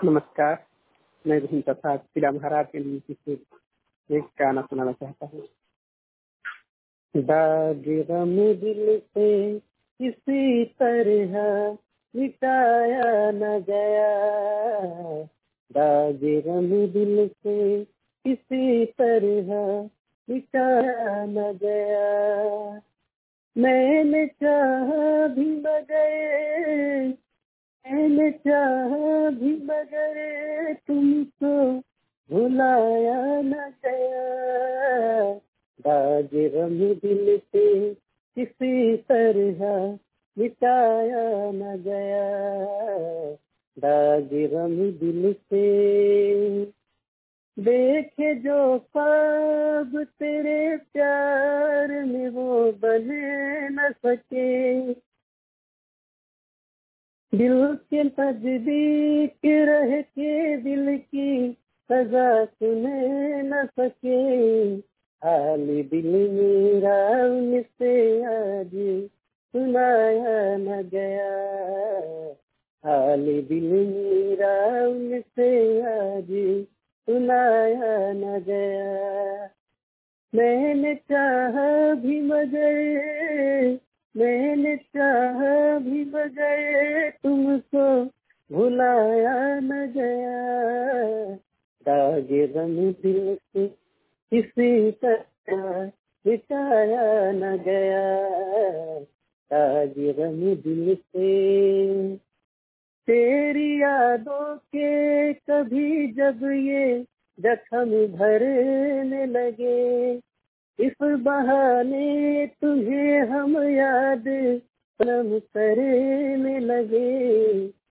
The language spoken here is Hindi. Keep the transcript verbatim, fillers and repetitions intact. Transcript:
नमस्कार। मैं भीम प्रसाद पिला महाराज के लिए किसी एक गाना सुनाना चाहता हूँ। दाग गम दिल से किसी तरह मिटाया न गया, दाग गम दिल से किसी तरह मिटाया न गया। मैंने चाहा भी मगर मैंने चाहा भी मगर तुमको भुलाया न गया, दाग गम दिल से किसी तरह मिटाया न गया, दाग गम दिल से। देखे जो ख्वाब तेरे प्यार में वो बने न सके, दिल के नजदीक रह के दिल की सजा सुने न सके, हाल दिल मेरा उनसे आज सुनाया न गया, हाल दिल मेरा उनसे आज सुनाया न गया। मैंने चाहा भी मगर मैंने चाहा भी मगर तुमको भुलाया न गया, दाग गम दिल से किसी तरह मिटाया न गया, दाग गम दिल से। तेरी यादों के कभी जब ये जख्म भरने लगे, इस बहाने तुझे हम याद सनम करने लगे,